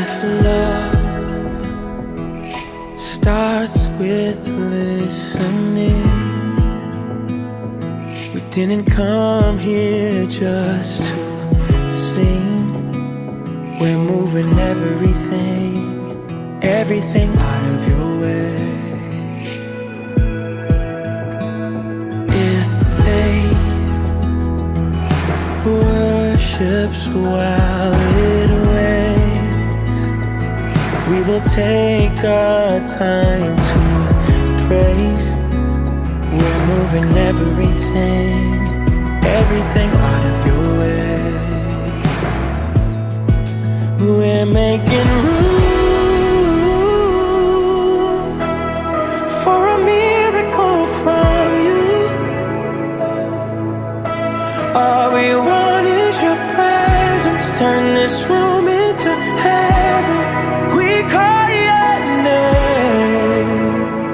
If love starts with listening, we didn't come here just to sing. We're moving everything out of your way. If faith worships while it waits, we will take our time to praise. We're moving everything out of your way. We're making room for a miracle from you. All we want is your presence. Turn this room into heaven. We call your name.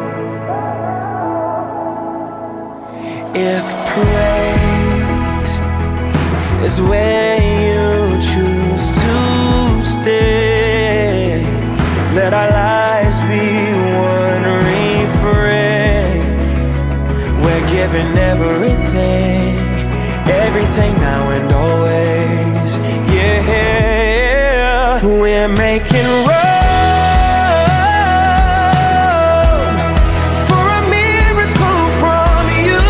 If praise is where you choose to stay, let our lives be one refrain. We're giving everything now and always. Yeah, we're making room for a miracle from you.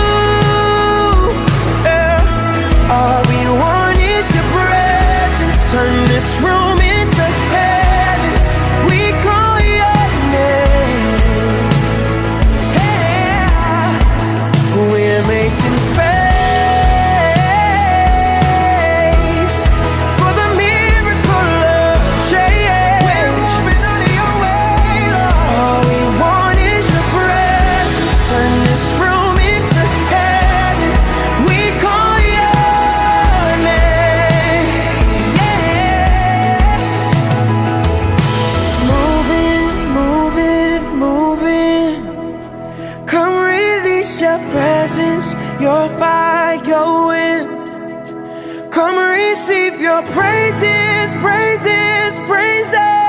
Yeah. All we want is your presence. Turn this room into heaven. We call your name. Yeah. We're making space for the miracle of change. We're moving out of your way, Lord. All we want is your presence. Turn this room into heaven. We call your name. Yeah. Moving. Come release your presence, your fire, your wind. Come receive your praises.